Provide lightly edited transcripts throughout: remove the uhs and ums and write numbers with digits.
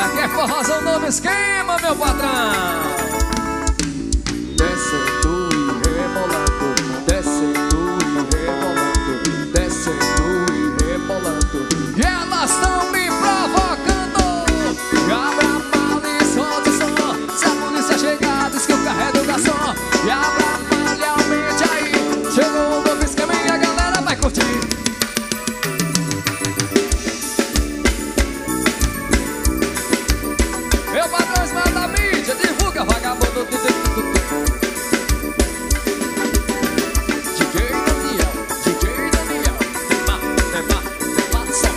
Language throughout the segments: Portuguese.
Aqui é forrozão, novo esquema, meu patrão. Descendo e rebolando, descendo e rebolando, descendo e rebolando. E elas estão me provocando. E abra a mala e solta o som. Se a polícia chegar, diz que eu carrego o garçom. E abra a mala e aumente aí. Chegou o novo esquema e a galera vai curtir. Meu patrão Ismael da mídia, divulga vagabundo. DJ Daniel, só.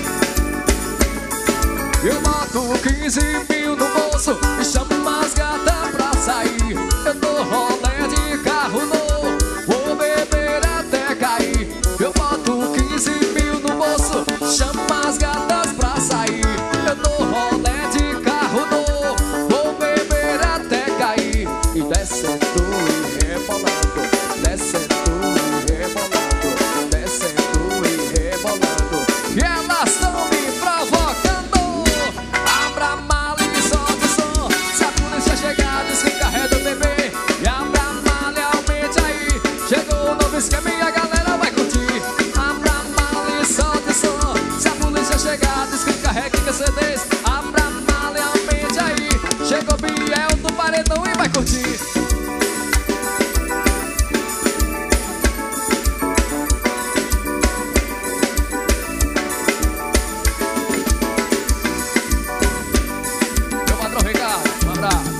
Eu boto 15 mil no bolso e chamo as gatas pra sair. Eu dou rolê de carro novo, vou beber até cair. Eu boto 15 mil no bolso, chamo as gatas pra sair. Eu dou rolê de carro novo, vou beber até cair. E descendo e rebolando, descendo e rebolando, descendo e rebolando. E elas estão me provocando. Abra a mala e solta o som. Se a polícia chegar, diz que carrega o bebê. E abra a mala e aumente aí. Chegou o novo esquema e a galera vai curtir. Abra a mala e solta o som. Se a polícia chegar, diz que carrega CDs. Abra a mala e aumente aí. Chegou o Biel do paredão e vai curtir. Meu patrão Ricardo, um abraço.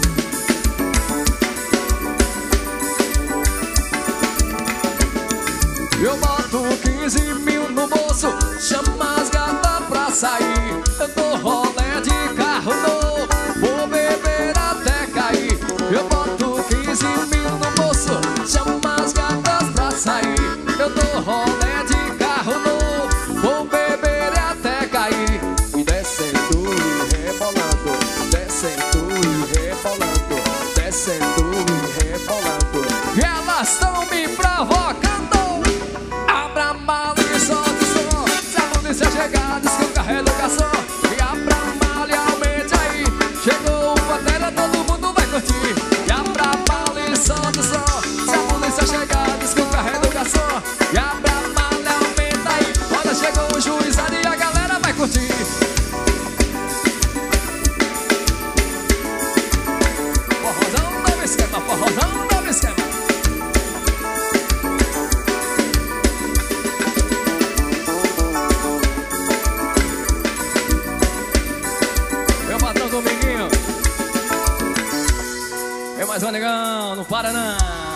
Eu boto 15 mil no bolso, chama as gatas pra sair. Eu dou rolê de carro novo, vou beber até cair. Eu boto 15 mil no bolso, chama as gatas pra sair. Eu dou rolê de carro novo, vou beber até cair. E descendo e rebolando, descendo e rebolando, descendo e rebolando. E elas estão me provocando. Abra a mala e solta o som. Se a polícia chegar, diz que eu carrego o garçom. E abra a mala e aumente aí. Chegou o Pantera, todo mundo vai curtir. E abra a mala e solta o som. Se a polícia chegar, diz que eu carrego o garçom. E abra a mala e aumenta aí. Olha, chegou o juizado e a galera vai curtir. Forrozão, novo esquema, forrozão, novo esquema. Meu patrão Dominguinho. É mais um negão, não para não.